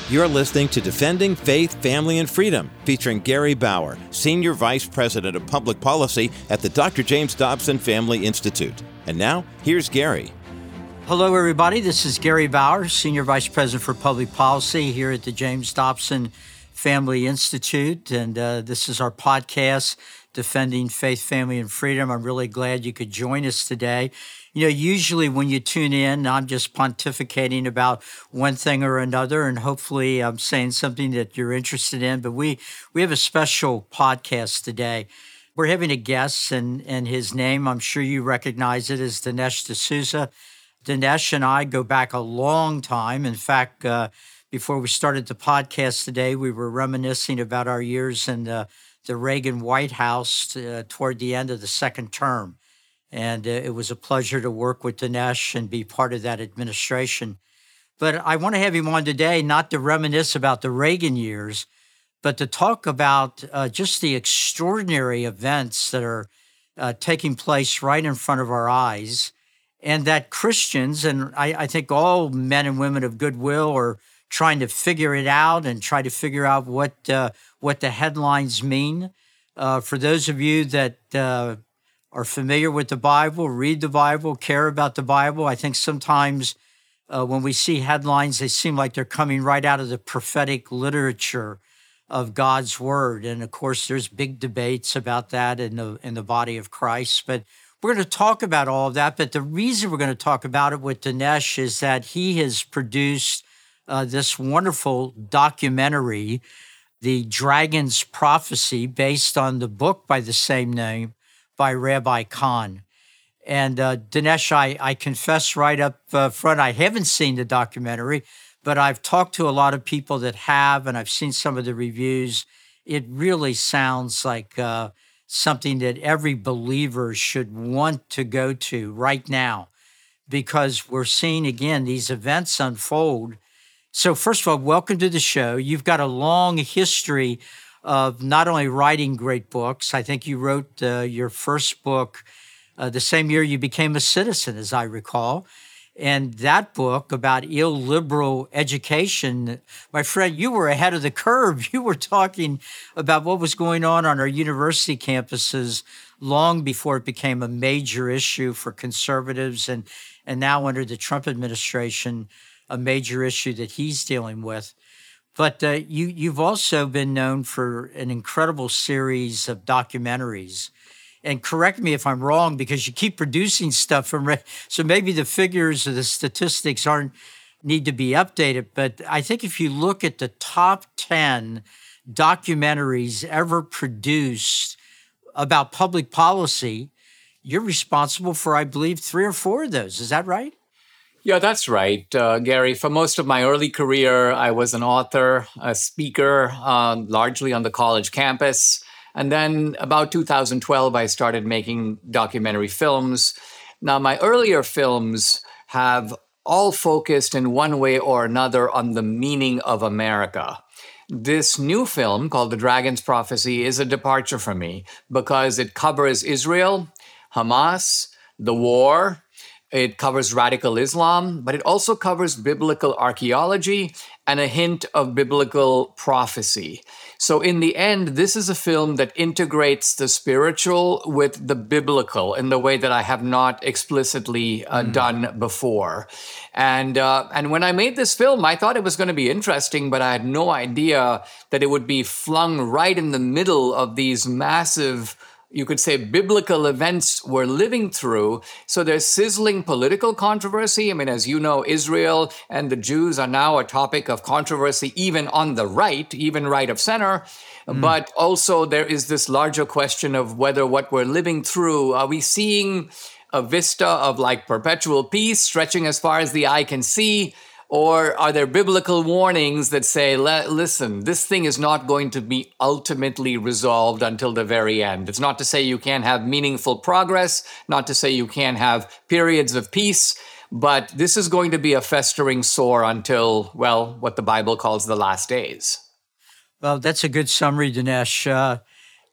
You're listening to Defending Faith, Family, and Freedom, featuring Gary Bauer, Senior Vice President of Public Policy at the Dr. James Dobson Family Institute. And now, here's Gary. Hello, everybody. This is Gary Bauer, Senior Vice President for Public Policy here at the James Dobson Family Institute. And this is our podcast, Defending Faith, Family, and Freedom. I'm really glad you could join us today. You know, usually when you tune in, I'm just pontificating about one thing or another, and hopefully I'm saying something that you're interested in. But we have a special podcast today. We're having a guest, and his name, I'm sure you recognize it, is Dinesh D'Souza. Dinesh and I go back a long time. In fact, before we started the podcast today, we were reminiscing about our years in the Reagan White House toward the end of the second term. And it was a pleasure to work with Dinesh and be part of that administration. But I want to have him on today, not to reminisce about the Reagan years, but to talk about just the extraordinary events that are taking place right in front of our eyes, and that Christians, and I think all men and women of goodwill, are trying to figure it out and try to figure out what the headlines mean. For those of you that are familiar with the Bible, read the Bible, care about the Bible, I think sometimes when we see headlines, they seem like they're coming right out of the prophetic literature of God's Word. And of course, there's big debates about that in the body of Christ. But we're going to talk about all of that. But the reason we're going to talk about it with Dinesh is that he has produced this wonderful documentary, The Dragon's Prophecy, based on the book by the same name by Rabbi Kahn. And Dinesh, I confess right up front, I haven't seen the documentary, but I've talked to a lot of people that have, and I've seen some of the reviews. It really sounds like something that every believer should want to go to right now, because we're seeing, again, these events unfold. So first of all, welcome to the show. You've got a long history of not only writing great books. I think you wrote your first book the same year you became a citizen, as I recall. And that book about illiberal education, my friend, you were ahead of the curve. You were talking about what was going on our university campuses long before it became a major issue for conservatives, and now under the Trump administration, a major issue that he's dealing with. But you've also been known for an incredible series of documentaries. And correct me if I'm wrong, because you keep producing stuff so maybe the figures or the statistics need to be updated. But I think if you look at the top 10 documentaries ever produced about public policy, you're responsible for, I believe, 3 or 4 of those. Is that right? Yeah, that's right, Gary. For most of my early career, I was an author, a speaker, largely on the college campus. And then about 2012, I started making documentary films. Now, my earlier films have all focused in one way or another on the meaning of America. This new film called The Dragon's Prophecy is a departure for me because it covers Israel, Hamas, the war. It covers radical Islam, but it also covers biblical archaeology and a hint of biblical prophecy. So in the end, this is a film that integrates the spiritual with the biblical in the way that I have not explicitly done before. And when I made this film, I thought it was going to be interesting, but I had no idea that it would be flung right in the middle of these massive, you could say, biblical events we're living through. So there's sizzling political controversy. I mean, as you know, Israel and the Jews are now a topic of controversy, even on the right, even right of center. But also there is this larger question of whether what we're living through, are we seeing a vista of like perpetual peace stretching as far as the eye can see? Or are there biblical warnings that say, listen, this thing is not going to be ultimately resolved until the very end? It's not to say you can't have meaningful progress, not to say you can't have periods of peace, but this is going to be a festering sore until, well, what the Bible calls the last days. Well, that's a good summary, Dinesh.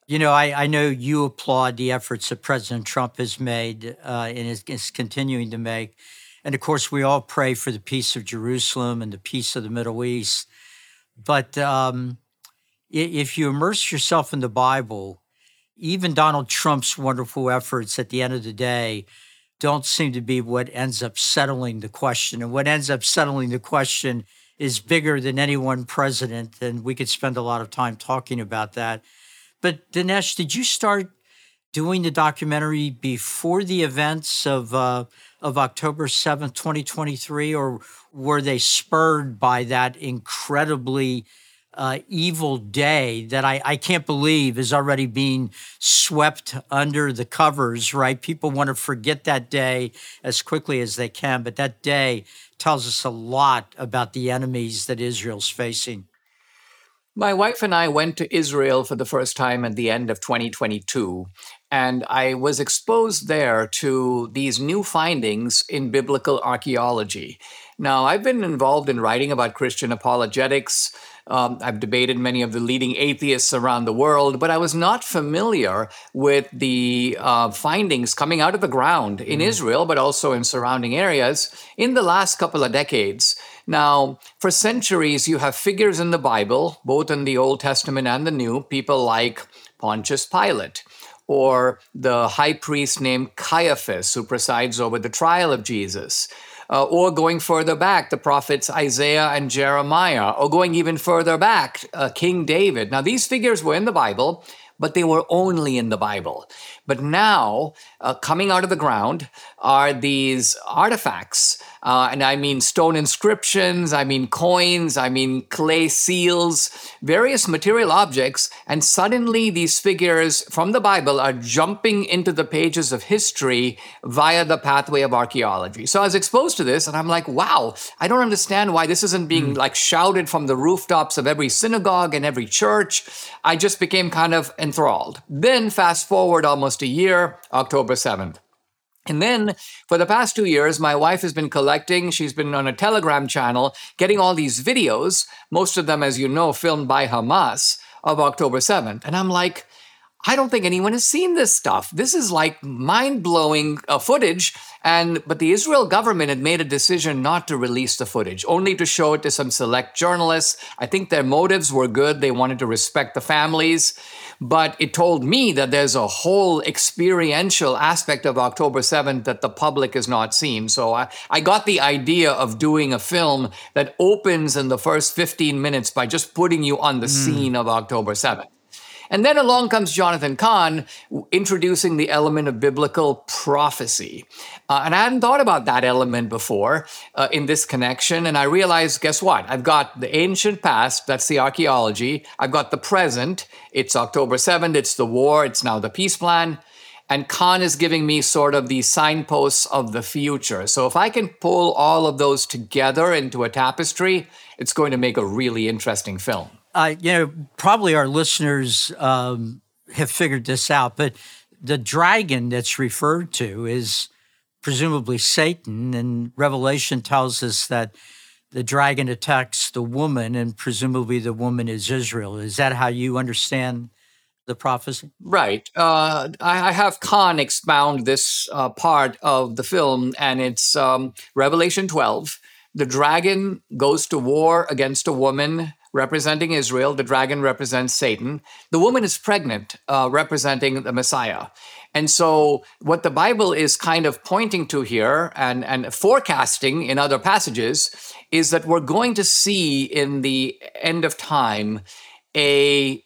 I know you applaud the efforts that President Trump has made and is continuing to make. And of course, we all pray for the peace of Jerusalem and the peace of the Middle East. But if you immerse yourself in the Bible, even Donald Trump's wonderful efforts at the end of the day don't seem to be what ends up settling the question. And what ends up settling the question is bigger than any one president, and we could spend a lot of time talking about that. But Dinesh, did you start doing the documentary before the events of October 7th, 2023, or were they spurred by that incredibly evil day that I can't believe is already being swept under the covers, right? People want to forget that day as quickly as they can, but that day tells us a lot about the enemies that Israel's facing. My wife and I went to Israel for the first time at the end of 2022, and I was exposed there to these new findings in biblical archaeology. Now, I've been involved in writing about Christian apologetics. I've debated many of the leading atheists around the world, but I was not familiar with the findings coming out of the ground in Israel, but also in surrounding areas in the last couple of decades. Now, for centuries, you have figures in the Bible, both in the Old Testament and the New, people like Pontius Pilate, or the high priest named Caiaphas, who presides over the trial of Jesus. Or going further back, the prophets Isaiah and Jeremiah, or going even further back, King David. Now, these figures were in the Bible, but they were only in the Bible. But now, coming out of the ground are these artifacts, and I mean stone inscriptions, I mean coins, I mean clay seals, various material objects, and suddenly these figures from the Bible are jumping into the pages of history via the pathway of archaeology. So I was exposed to this, and I'm like, wow, I don't understand why this isn't being like shouted from the rooftops of every synagogue and every church. I just became kind of enthralled. Then fast forward almost a year, October 7th. And then for the past 2 years, my wife has been collecting, she's been on a Telegram channel, getting all these videos, most of them, as you know, filmed by Hamas, of October 7th. And I'm like, I don't think anyone has seen this stuff. This is like mind-blowing footage. But the Israel government had made a decision not to release the footage, only to show it to some select journalists. I think their motives were good. They wanted to respect the families. But it told me that there's a whole experiential aspect of October 7th that the public has not seen. So I got the idea of doing a film that opens in the first 15 minutes by just putting you on the scene of October 7th. And then along comes Jonathan Cahn introducing the element of biblical prophecy. And I hadn't thought about that element before in this connection. And I realized, guess what? I've got the ancient past, that's the archaeology. I've got the present, it's October 7th, it's the war, it's now the peace plan. And Cahn is giving me sort of the signposts of the future. So if I can pull all of those together into a tapestry, it's going to make a really interesting film. Probably our listeners have figured this out, but the dragon that's referred to is presumably Satan, and Revelation tells us that the dragon attacks the woman, and presumably the woman is Israel. Is that how you understand the prophecy? Right. I have Cahn expound this part of the film, and it's Revelation 12. The dragon goes to war against a woman representing Israel. The dragon represents Satan. The woman is pregnant, representing the Messiah. And so what the Bible is kind of pointing to here and forecasting in other passages is that we're going to see in the end of time a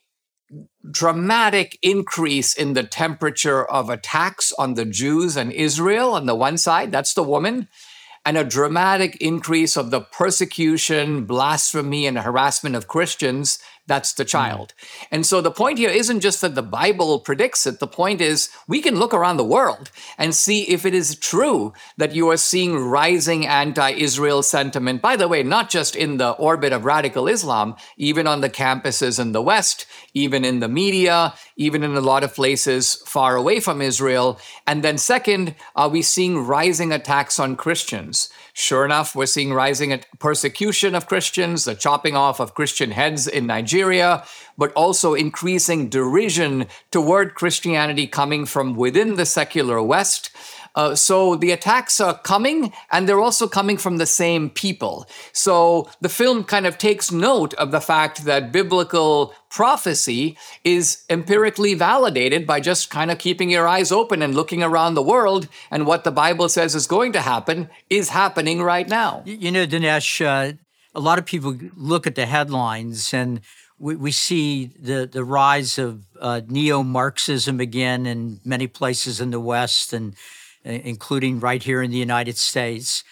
dramatic increase in the temperature of attacks on the Jews and Israel on the one side, that's the woman, and a dramatic increase of the persecution, blasphemy, and harassment of Christians, that's the child. And so the point here isn't just that the Bible predicts it. The point is we can look around the world and see if it is true that you are seeing rising anti-Israel sentiment, by the way, not just in the orbit of radical Islam, even on the campuses in the West, even in the media, even in a lot of places far away from Israel. And then second, are we seeing rising attacks on Christians? Sure enough, we're seeing rising persecution of Christians, the chopping off of Christian heads in Nigeria, but also increasing derision toward Christianity coming from within the secular West. So the attacks are coming, and they're also coming from the same people. So the film kind of takes note of the fact that biblical prophecy is empirically validated by just kind of keeping your eyes open and looking around the world, and what the Bible says is going to happen is happening right now. You know, Dinesh, a lot of people look at the headlines and we see the rise of neo-Marxism again in many places in the West, and including right here in the United States.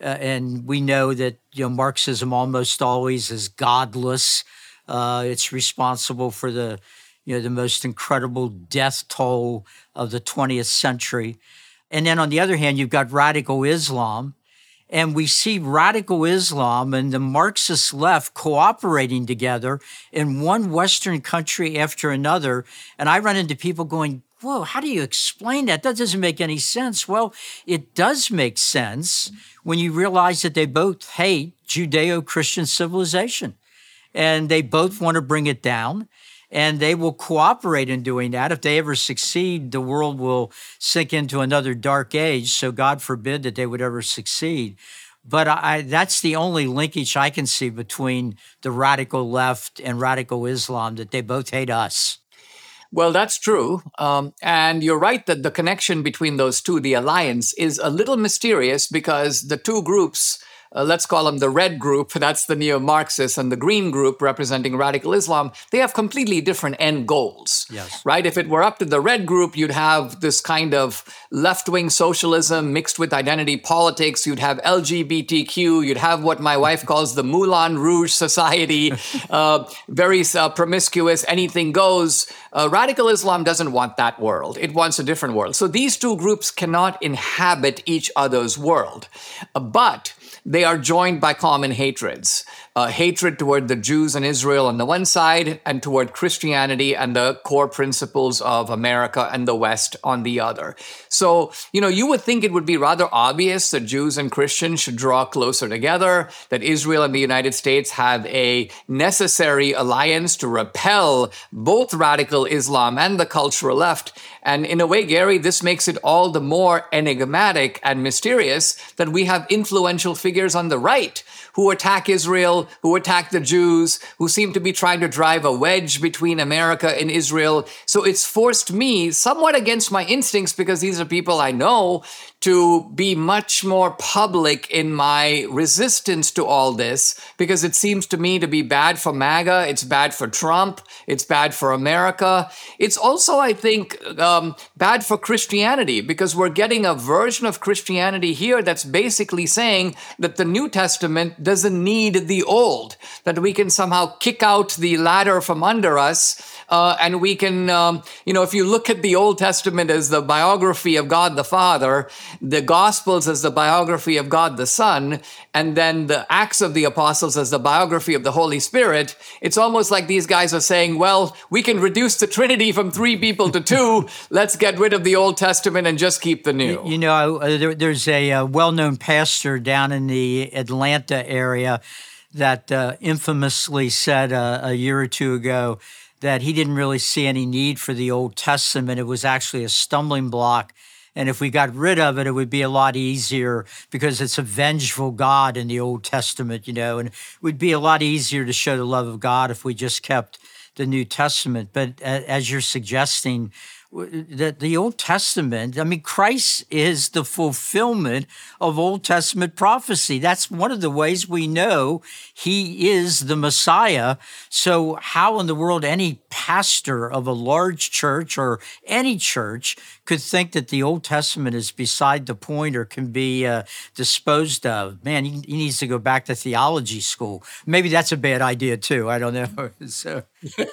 And we know that Marxism almost always is godless. It's responsible for the most incredible death toll of the 20th century. And then on the other hand, you've got radical Islam. And we see radical Islam and the Marxist left cooperating together in one Western country after another. And I run into people going, whoa, how do you explain that? That doesn't make any sense. Well, it does make sense when you realize that they both hate Judeo-Christian civilization. And they both want to bring it down. And they will cooperate in doing that. If they ever succeed, the world will sink into another dark age. So God forbid that they would ever succeed. But that's the only linkage I can see between the radical left and radical Islam, that they both hate us. Well, that's true. And you're right that the connection between those two, the alliance, is a little mysterious because the two groups, let's call them the red group, that's the neo-Marxists, and the green group representing radical Islam, they have completely different end goals, yes. Right? If it were up to the red group, you'd have this kind of left-wing socialism mixed with identity politics. You'd have LGBTQ. You'd have what my wife calls the Moulin Rouge society, very promiscuous, anything goes. Radical Islam doesn't want that world. It wants a different world. So these two groups cannot inhabit each other's world. But they are joined by common hatreds. Hatred toward the Jews and Israel on the one side, and toward Christianity and the core principles of America and the West on the other. So, you would think it would be rather obvious that Jews and Christians should draw closer together, that Israel and the United States have a necessary alliance to repel both radical Islam and the cultural left. And in a way, Gary, this makes it all the more enigmatic and mysterious that we have influential figures on the right who attack Israel, who attack the Jews, who seem to be trying to drive a wedge between America and Israel. So it's forced me, somewhat against my instincts, because these are people I know, to be much more public in my resistance to all this, because it seems to me to be bad for MAGA, it's bad for Trump, it's bad for America. It's also, I think, bad for Christianity, because we're getting a version of Christianity here that's basically saying that the New Testament doesn't need the Old, that we can somehow kick out the ladder from under us, and we can, if you look at the Old Testament as the biography of God the Father, the Gospels as the biography of God the Son, and then the Acts of the Apostles as the biography of the Holy Spirit, it's almost like these guys are saying, well, we can reduce the Trinity from 3 people to 2. Let's get rid of the Old Testament and just keep the New. There's a well-known pastor down in the Atlanta area that infamously said a year or two ago that he didn't really see any need for the Old Testament. It was actually a stumbling block. And if we got rid of it, it would be a lot easier, because it's a vengeful God in the Old Testament, and it would be a lot easier to show the love of God if we just kept the New Testament. But as you're suggesting, the Old Testament, Christ is the fulfillment of Old Testament prophecy. That's one of the ways we know he is the Messiah. So how in the world any pastor of a large church or any church could think that the Old Testament is beside the point or can be disposed of? Man, he needs to go back to theology school. Maybe that's a bad idea too. I don't know. So.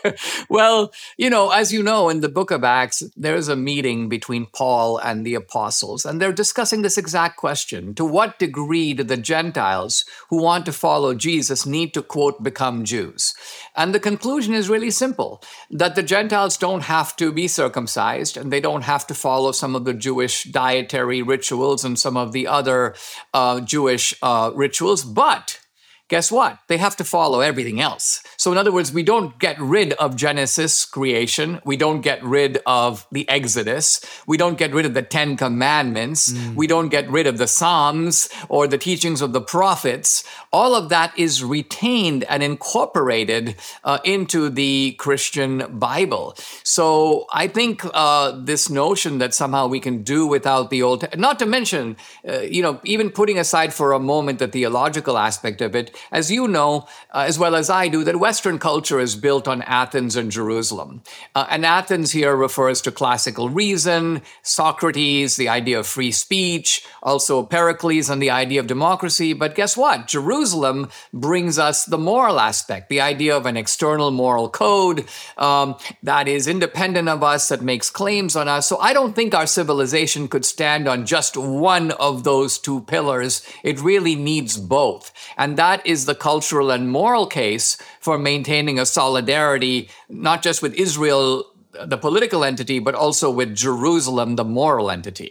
Well, as you know, in the book of Acts, there's a meeting between Paul and the apostles, and they're discussing this exact question. To what degree do the Gentiles who want to follow Jesus need to, quote, become Jews? And the conclusion is really simple, that the Gentiles don't have to be circumcised, and they don't have to follow some of the Jewish dietary rituals and some of the other Jewish rituals, but guess what? They have to follow everything else. So in other words, we don't get rid of Genesis creation. We don't get rid of the Exodus. We don't get rid of the Ten Commandments. We don't get rid of the Psalms or the teachings of the prophets. All of that is retained and incorporated into the Christian Bible. So I think this notion that somehow we can do without the Old, not to mention, even putting aside for a moment the theological aspect of it, as you know, as well as I do, that Western culture is built on Athens and Jerusalem. And Athens here refers to classical reason, Socrates, the idea of free speech, also Pericles and the idea of democracy. But guess what? Jerusalem brings us the moral aspect, the idea of an external moral code that is independent of us, that makes claims on us. So I don't think our civilization could stand on just one of those two pillars. It really needs both. And that is the cultural and moral case for maintaining a solidarity, not just with Israel, the political entity, but also with Jerusalem, the moral entity.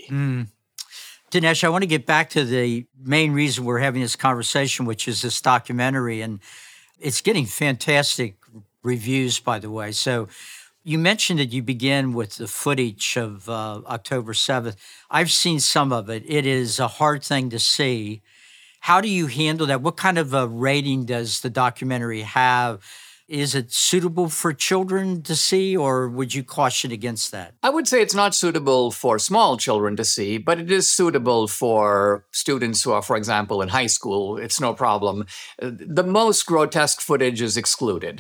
Dinesh, I want to get back to the main reason we're having this conversation, which is this documentary. And it's getting fantastic reviews, by the way. So you mentioned that you began with the footage of October 7th. I've seen some of it. It is a hard thing to see. How do you handle that? What kind of a rating does the documentary have? Is it suitable for children to see, or would you caution against that? I would say it's not suitable for small children to see, but it is suitable for students who are, for example, in high school. It's no problem. The most grotesque footage is excluded.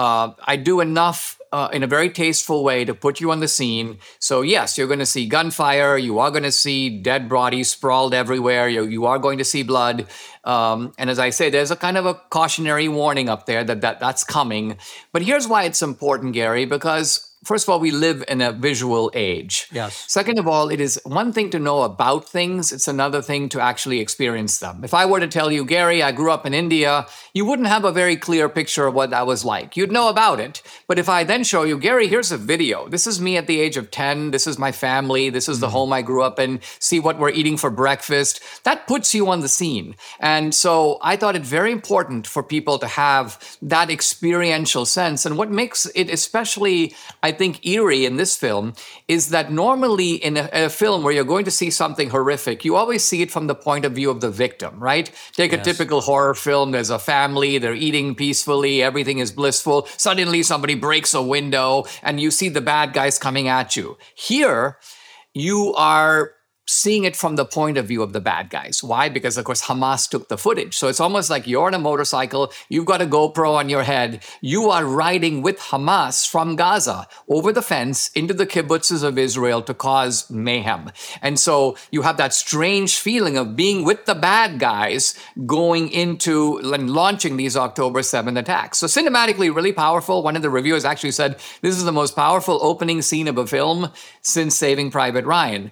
I do enough in a very tasteful way to put you on the scene. So yes, you're going to see gunfire. You are going to see dead bodies sprawled everywhere. You are going to see blood. And as I say, there's a kind of a cautionary warning up there that's coming. But here's why it's important, Gary, because first of all, we live in a visual age. Yes. Second of all, it is one thing to know about things. It's another thing to actually experience them. If I were to tell you, Gary, I grew up in India, you wouldn't have a very clear picture of what that was like. You'd know about it. But if I then show you, Gary, here's a video. This is me at the age of 10. This is my family. This is the home I grew up in. See what we're eating for breakfast. That puts you on the scene. And so I thought it very important for people to have that experiential sense. And what makes it especially, I think, eerie in this film is that normally in a film where you're going to see something horrific, you always see it from the point of view of the victim, right? Take a typical horror film. There's a family, they're eating peacefully, everything is blissful. Suddenly somebody breaks a window and you see the bad guys coming at you. Here, you are seeing it from the point of view of the bad guys. Why? Because, of course, Hamas took the footage. So it's almost like you're on a motorcycle, you've got a GoPro on your head, you are riding with Hamas from Gaza over the fence into the kibbutzes of Israel to cause mayhem. And so you have that strange feeling of being with the bad guys going into and launching these October 7th attacks. So cinematically, really powerful. One of the reviewers actually said, this is the most powerful opening scene of a film since Saving Private Ryan.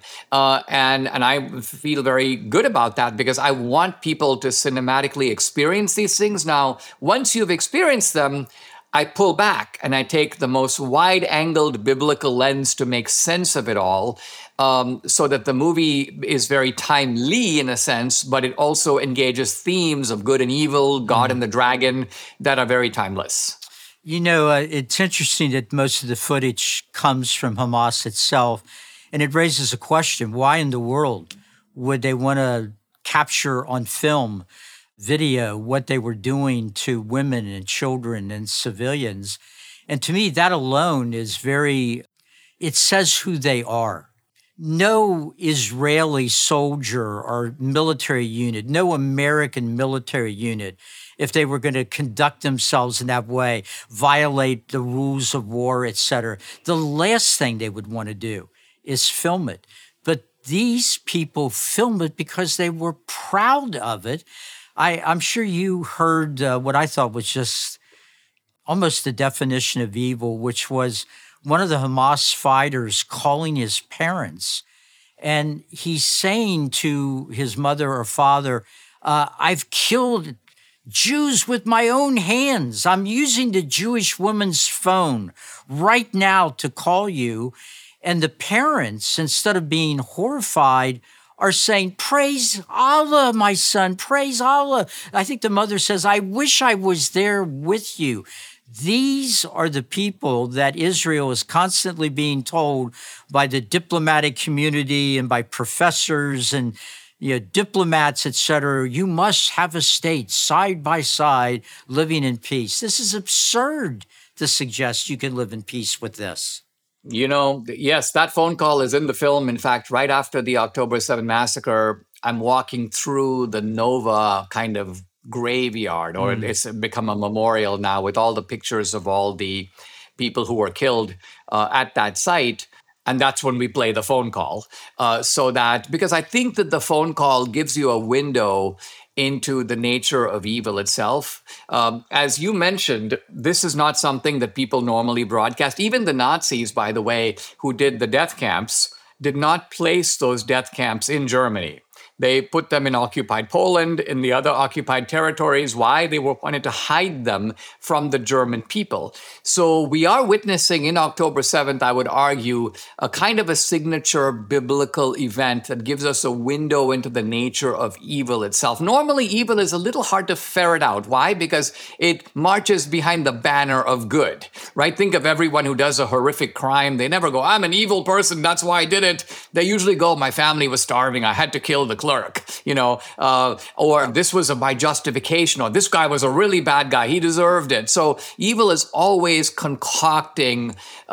And I feel very good about that because I want people to cinematically experience these things. Now, once you've experienced them, I pull back and I take the most wide-angled biblical lens to make sense of it all, so that the movie is very timely in a sense, but it also engages themes of good and evil, God and the dragon, that are very timeless. You know, it's interesting that most of the footage comes from Hamas itself. And it raises a question, why in the world would they want to capture on film, video, what they were doing to women and children and civilians? And to me, that alone is it says who they are. No Israeli soldier or military unit, no American military unit, if they were going to conduct themselves in that way, violate the rules of war, et cetera, the last thing they would want to do is film it. But these people film it because they were proud of it. I'm sure you heard what I thought was just almost the definition of evil, which was one of the Hamas fighters calling his parents. And he's saying to his mother or father, I've killed Jews with my own hands. I'm using the Jewish woman's phone right now to call you. And the parents, instead of being horrified, are saying, praise Allah, my son, praise Allah. I think the mother says, I wish I was there with you. These are the people that Israel is constantly being told by the diplomatic community and by professors and diplomats, et cetera, you must have a state side by side living in peace. This is absurd to suggest you can live in peace with this. Yes, that phone call is in the film. In fact, right after the October 7 massacre, I'm walking through the Nova kind of graveyard, or it's become a memorial now with all the pictures of all the people who were killed at that site. And that's when we play the phone call. Because I think that the phone call gives you a window into the nature of evil itself. As you mentioned, this is not something that people normally broadcast. Even the Nazis, by the way, who did the death camps, did not place those death camps in Germany. They put them in occupied Poland, in the other occupied territories. Why? They wanted to hide them from the German people. So we are witnessing in October 7th, I would argue, a kind of a signature biblical event that gives us a window into the nature of evil itself. Normally, evil is a little hard to ferret out. Why? Because it marches behind the banner of good, right? Think of everyone who does a horrific crime. They never go, I'm an evil person, that's why I did it. They usually go, my family was starving, I had to kill the clerk, or this was by justification, or this guy was a really bad guy, he deserved it. So evil is always concocting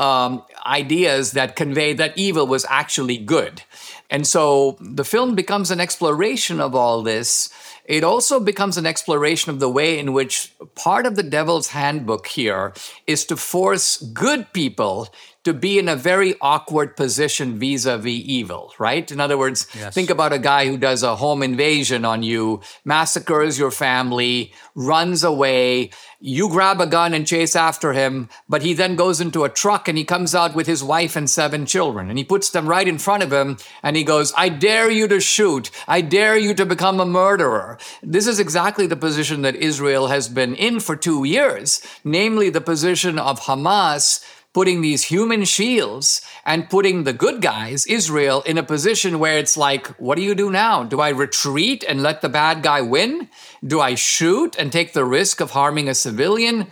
ideas that convey that evil was actually good. And so the film becomes an exploration of all this. It also becomes an exploration of the way in which part of the devil's handbook here is to force good people to be in a very awkward position vis-a-vis evil, right? In other words, Think about a guy who does a home invasion on you, massacres your family, runs away. You grab a gun and chase after him, but he then goes into a truck and he comes out with his wife and 7 children, and he puts them right in front of him and he goes, I dare you to shoot. I dare you to become a murderer. This is exactly the position that Israel has been in for 2 years, namely the position of Hamas putting these human shields and putting the good guys, Israel, in a position where it's like, what do you do now? Do I retreat and let the bad guy win? Do I shoot and take the risk of harming a civilian?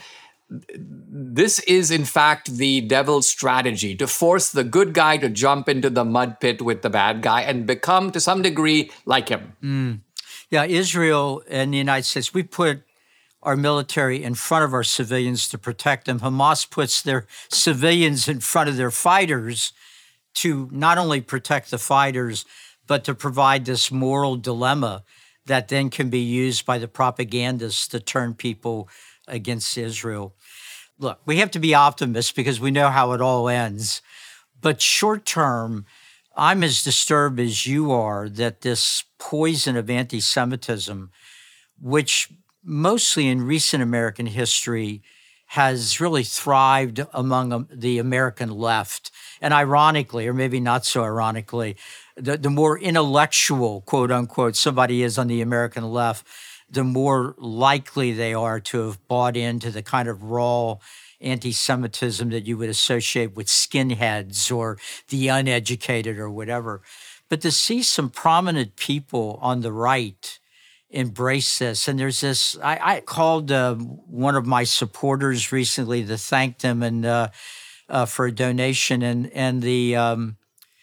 This is, in fact, the devil's strategy, to force the good guy to jump into the mud pit with the bad guy and become, to some degree, like him. Yeah, Israel and the United States, we put our military in front of our civilians to protect them. Hamas puts their civilians in front of their fighters to not only protect the fighters, but to provide this moral dilemma that then can be used by the propagandists to turn people against Israel. Look, we have to be optimists because we know how it all ends. But short term, I'm as disturbed as you are that this poison of anti-Semitism, which mostly in recent American history has really thrived among the American left. And ironically, or maybe not so ironically, the more intellectual, quote unquote, somebody is on the American left, the more likely they are to have bought into the kind of raw anti-Semitism that you would associate with skinheads or the uneducated or whatever. But to see some prominent people on the right embrace this. And there's this, I called one of my supporters recently to thank them and for a donation. And the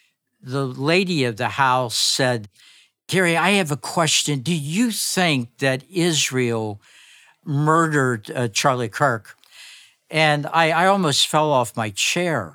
lady of the house said, Gary, I have a question. Do you think that Israel murdered Charlie Kirk? And I almost fell off my chair.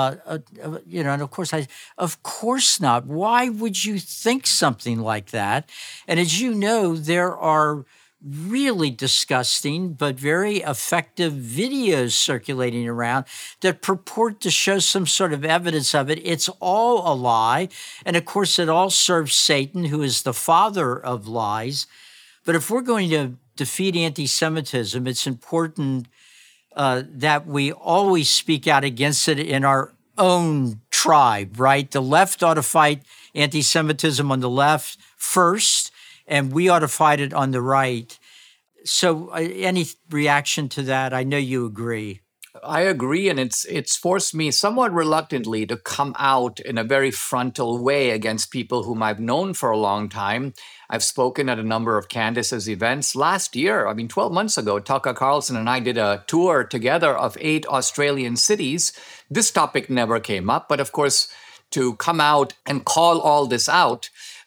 And of course not. Why would you think something like that? And as you know, there are really disgusting but very effective videos circulating around that purport to show some sort of evidence of it. It's all a lie. And of course, it all serves Satan, who is the father of lies. But if we're going to defeat anti-Semitism, it's important that we always speak out against it in our own tribe, right? The left ought to fight anti-Semitism on the left first, and we ought to fight it on the right. So any reaction to that? I know you agree. I agree, and it's forced me somewhat reluctantly to come out in a very frontal way against people whom I've known for a long time. I've spoken at a number of Candace's events. Last year, 12 months ago, Tucker Carlson and I did a tour together of 8 Australian cities. This topic never came up, but of course, to come out and call all this out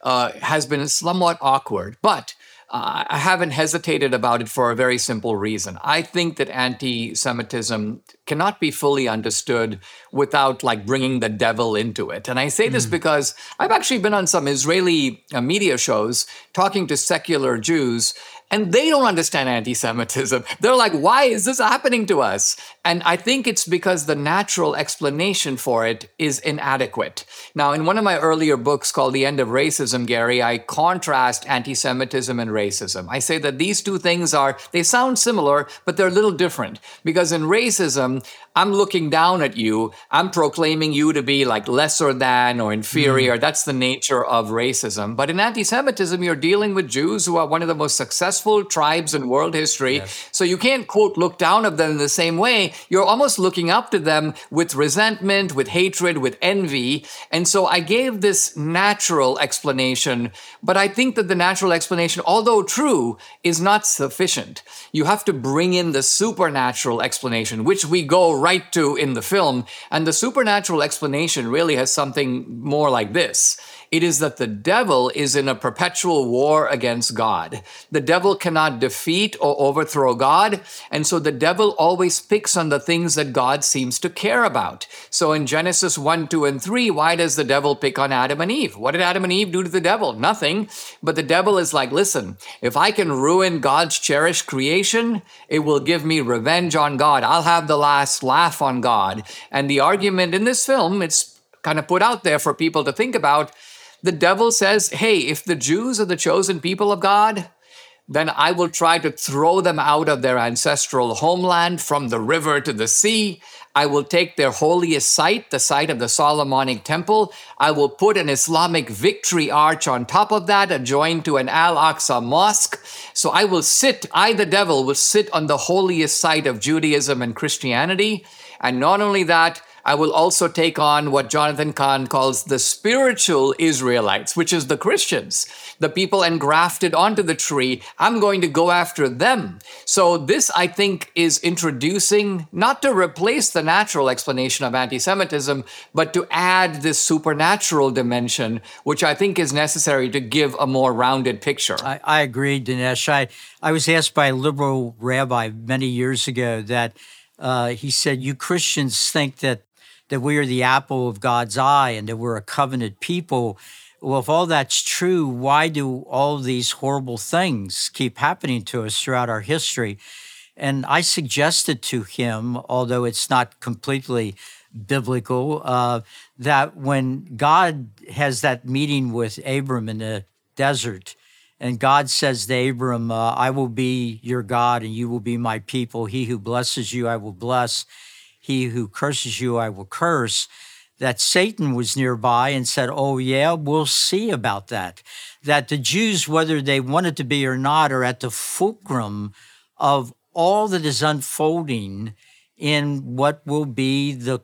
has been somewhat awkward. But I haven't hesitated about it for a very simple reason. I think that anti-Semitism cannot be fully understood without bringing the devil into it. And I say this because I've actually been on some Israeli media shows talking to secular Jews, and they don't understand anti-Semitism. They're like, why is this happening to us? And I think it's because the natural explanation for it is inadequate. Now, in one of my earlier books called The End of Racism, Gary, I contrast anti-Semitism and racism. I say that these two things they sound similar, but they're a little different. Because in racism, I'm looking down at you. I'm proclaiming you to be lesser than or inferior. That's the nature of racism. But in anti-Semitism, you're dealing with Jews who are one of the most successful tribes in world history. Yes. So you can't, quote, look down at them in the same way. You're almost looking up to them with resentment, with hatred, with envy. And so I gave this natural explanation, but I think that the natural explanation, although true, is not sufficient. You have to bring in the supernatural explanation, which we go right to in the film. And the supernatural explanation really has something more like this. It is that the devil is in a perpetual war against God. The devil cannot defeat or overthrow God, and so the devil always picks on the things that God seems to care about. So in Genesis 1, 2, and 3, why does the devil pick on Adam and Eve? What did Adam and Eve do to the devil? Nothing. But the devil is like, listen, if I can ruin God's cherished creation, it will give me revenge on God. I'll have the last laugh on God. And the argument in this film, it's kind of put out there for people to think about. The devil says, hey, if the Jews are the chosen people of God, then I will try to throw them out of their ancestral homeland from the river to the sea. I will take their holiest site, the site of the Solomonic Temple. I will put an Islamic victory arch on top of that, adjoined to an Al-Aqsa mosque. So the devil, will sit on the holiest site of Judaism and Christianity. And not only that, I will also take on what Jonathan Cahn calls the spiritual Israelites, which is the Christians, the people engrafted onto the tree. I'm going to go after them. So this, I think, is introducing, not to replace the natural explanation of anti-Semitism, but to add this supernatural dimension, which I think is necessary to give a more rounded picture. I agree, Dinesh. I was asked by a liberal rabbi many years ago that he said, you Christians think that we are the apple of God's eye and that we're a covenant people. Well, if all that's true, why do all these horrible things keep happening to us throughout our history? And I suggested to him, although it's not completely biblical, that when God has that meeting with Abram in the desert, and God says to Abram, I will be your God and you will be my people. He who blesses you, I will bless. He who curses you, I will curse. That Satan was nearby and said, oh yeah, we'll see about that. That the Jews, whether they wanted to be or not, are at the fulcrum of all that is unfolding in what will be the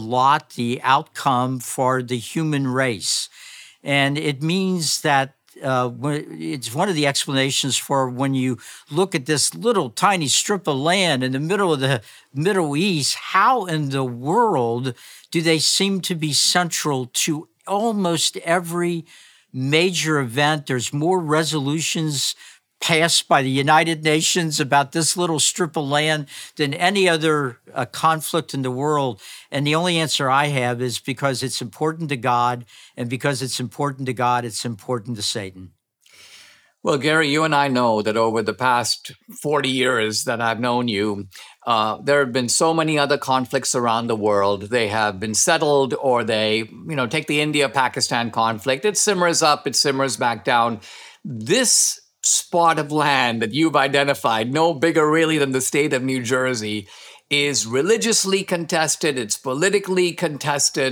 outcome for the human race. And it means that it's one of the explanations for when you look at this little tiny strip of land in the middle of the Middle East, how in the world do they seem to be central to almost every major event? There's more resolutions passed by the United Nations about this little strip of land than any other conflict in the world. And the only answer I have is because it's important to God, and because it's important to God, it's important to Satan. Well, Gary, you and I know that over the past 40 years that I've known you, there have been so many other conflicts around the world. They have been settled, or they, take the India-Pakistan conflict. It simmers up, it simmers back down. This spot of land that you've identified, no bigger really than the state of New Jersey, is religiously contested, it's politically contested.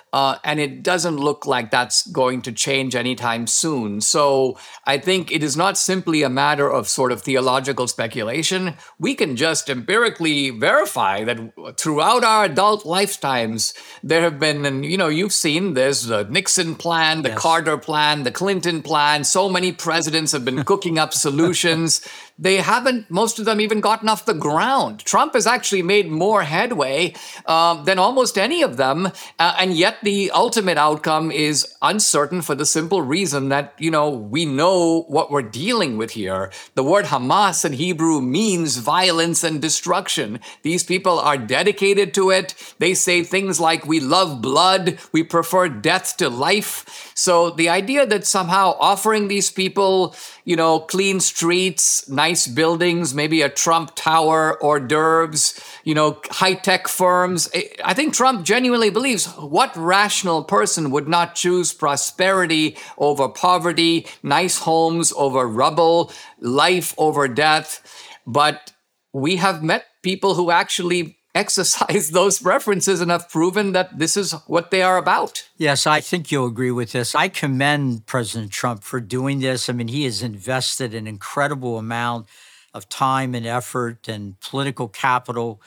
And it doesn't look like that's going to change anytime soon. So I think it is not simply a matter of sort of theological speculation. We can just empirically verify that throughout our adult lifetimes, there have been, and you've seen there's the Nixon plan, the Carter plan, the Clinton plan. So many presidents have been cooking up solutions. They haven't, most of them, even gotten off the ground. Trump has actually made more headway than almost any of them. And yet the ultimate outcome is uncertain for the simple reason that, we know what we're dealing with here. The word Hamas in Hebrew means violence and destruction. These people are dedicated to it. They say things like, we love blood, we prefer death to life. So the idea that somehow offering these people, clean streets, nice buildings, maybe a Trump Tower, hors d'oeuvres, high-tech firms. I think Trump genuinely believes what rational person would not choose prosperity over poverty, nice homes over rubble, life over death. But we have met people who actually exercise those preferences and have proven that this is what they are about. Yes, I think you'll agree with this. I commend President Trump for doing this. I mean, he has invested an incredible amount of time and effort and political capital.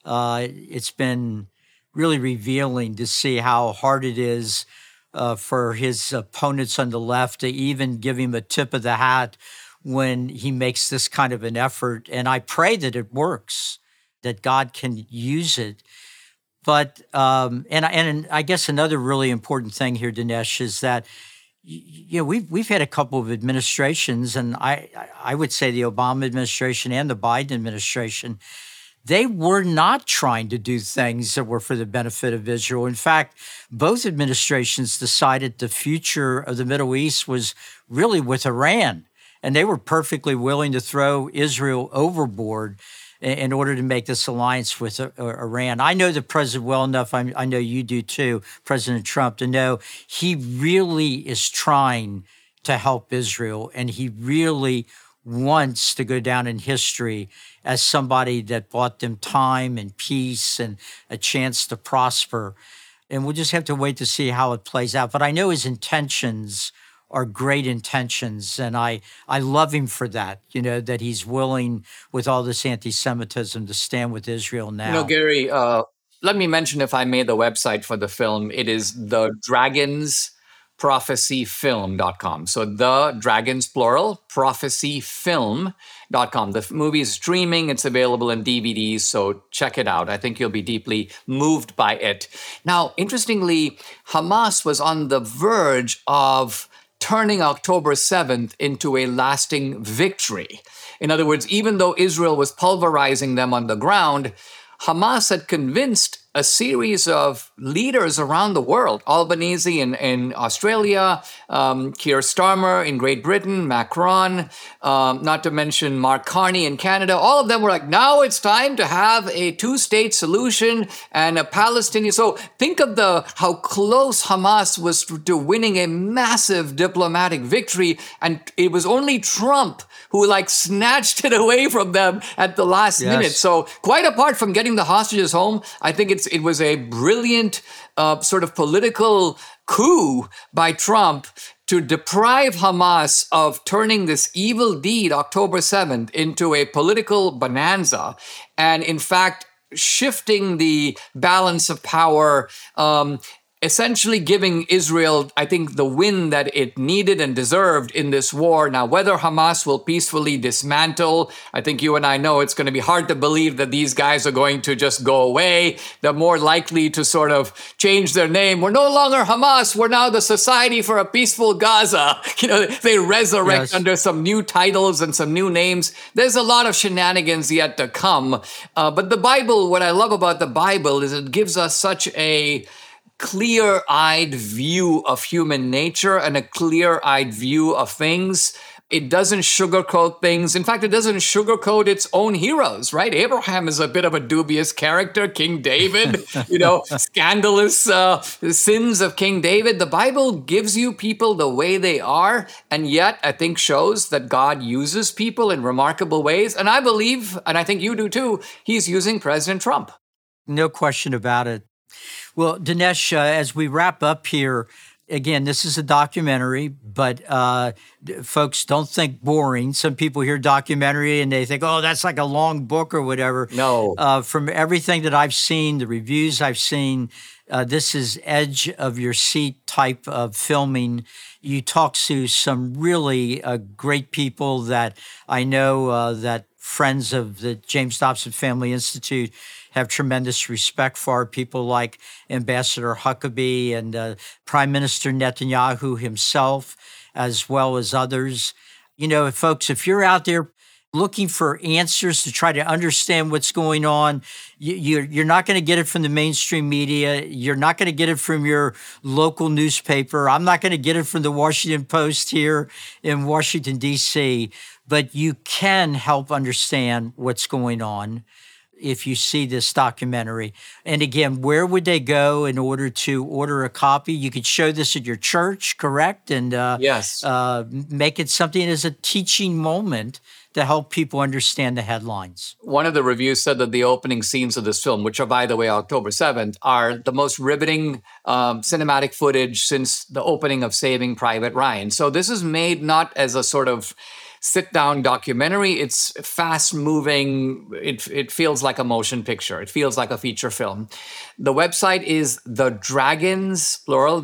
It's been really revealing to see how hard it is for his opponents on the left to even give him a tip of the hat when he makes this kind of an effort. And I pray that it works, that God can use it. But, and I guess another really important thing here, Dinesh, is that, we've had a couple of administrations, and I would say the Obama administration and the Biden administration, they were not trying to do things that were for the benefit of Israel. In fact, both administrations decided the future of the Middle East was really with Iran, and they were perfectly willing to throw Israel overboard in order to make this alliance with Iran. I know the president well enough, I know you do too, President Trump, to know he really is trying to help Israel, and he really wants to go down in history as somebody that bought them time and peace and a chance to prosper. And we'll just have to wait to see how it plays out. But I know his intentions are great intentions, and I love him for that, that he's willing, with all this anti-Semitism, to stand with Israel now. Gary, let me mention, if I may, the website for the film. It is thedragonsprophecyfilm.com. So the dragons, plural, prophecyfilm.com. The movie is streaming. It's available in DVDs, so check it out. I think you'll be deeply moved by it. Now, interestingly, Hamas was on the verge of turning October 7th into a lasting victory. In other words, even though Israel was pulverizing them on the ground, Hamas had convinced a series of leaders around the world, Albanese in Australia, Keir Starmer in Great Britain, Macron, not to mention Mark Carney in Canada. All of them were like, now it's time to have a two-state solution and a Palestinian. So think of how close Hamas was to winning a massive diplomatic victory. And it was only Trump who snatched it away from them at the last minute. So quite apart from getting the hostages home, I think it was a brilliant sort of political coup by Trump to deprive Hamas of turning this evil deed, October 7th, into a political bonanza. And in fact, shifting the balance of power, essentially giving Israel, I think, the win that it needed and deserved in this war. Now, whether Hamas will peacefully dismantle, I think you and I know it's going to be hard to believe that these guys are going to just go away. They're more likely to sort of change their name. We're no longer Hamas. We're now the Society for a Peaceful Gaza. They resurrect under some new titles and some new names. There's a lot of shenanigans yet to come. But the Bible, what I love about the Bible is it gives us such a clear-eyed view of human nature and a clear-eyed view of things. It doesn't sugarcoat things. In fact, it doesn't sugarcoat its own heroes, right? Abraham is a bit of a dubious character. King David, scandalous sins of King David. The Bible gives you people the way they are, and yet I think shows that God uses people in remarkable ways. And I believe, and I think you do too, he's using President Trump. No question about it. Well, Dinesh, as we wrap up here, again, this is a documentary, but folks, don't think boring. Some people hear documentary and they think, oh, that's like a long book or whatever. No. From everything that I've seen, the reviews I've seen, this is edge of your seat type of filming. You talk to some really great people that I know that friends of the James Dobson Family Institute have tremendous respect for, people like Ambassador Huckabee and Prime Minister Netanyahu himself, as well as others. You know, folks, if you're out there looking for answers to try to understand what's going on, you're not going to get it from the mainstream media. You're not going to get it from your local newspaper. I'm not going to get it from the Washington Post here in Washington, D.C., but you can help understand what's going on if you see this documentary. And again, where would they go in order to order a copy? You could show this at your church, correct? And yes, make it something as a teaching moment to help people understand the headlines. One of the reviews said that the opening scenes of this film, which are, by the way, October 7th, are the most riveting cinematic footage since the opening of Saving Private Ryan. So this is made not as a sort of sit-down documentary. It's fast-moving. It feels like a motion picture. It feels like a feature film. The website is The Dragons, plural,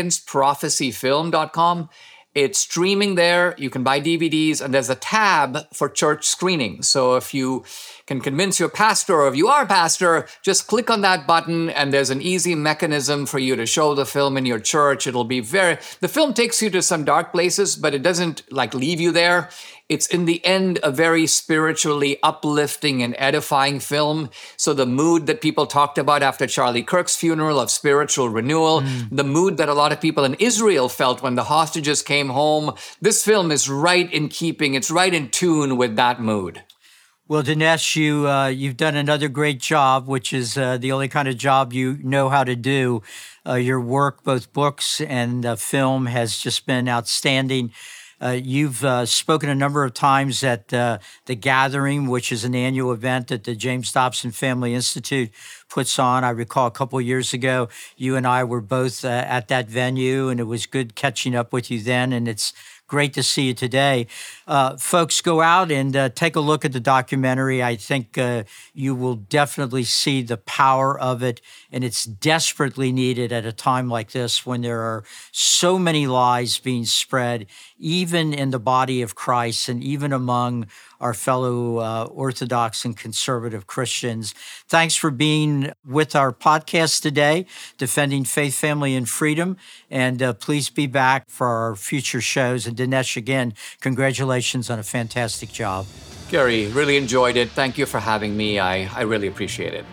thedragonsprophecyfilm.com. It's streaming there. You can buy DVDs, and there's a tab for church screenings. So if you can convince your pastor, or if you are a pastor, just click on that button, and there's an easy mechanism for you to show the film in your church. The film takes you to some dark places, but it doesn't leave you there. It's in the end a very spiritually uplifting and edifying film. So the mood that people talked about after Charlie Kirk's funeral of spiritual renewal, the mood that a lot of people in Israel felt when the hostages came home, this film is right in keeping, it's right in tune with that mood. Well, Dinesh, you've done another great job, which is the only kind of job you know how to do. Your work, both books and film, has just been outstanding. You've spoken a number of times at The Gathering, which is an annual event that the James Dobson Family Institute puts on. I recall a couple of years ago, you and I were both at that venue, and it was good catching up with you then, and it's great to see you today. Folks, go out and take a look at the documentary. I think you will definitely see the power of it, and it's desperately needed at a time like this when there are so many lies being spread, even in the body of Christ and even among our fellow Orthodox and conservative Christians. Thanks for being with our podcast today, Defending Faith, Family, and Freedom. And please be back for our future shows. And Dinesh, again, congratulations on a fantastic job. Gary, really enjoyed it. Thank you for having me. I really appreciate it.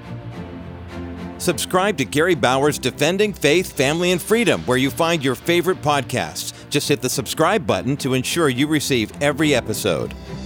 Subscribe to Gary Bauer's Defending Faith, Family, and Freedom, where you find your favorite podcasts. Just hit the subscribe button to ensure you receive every episode.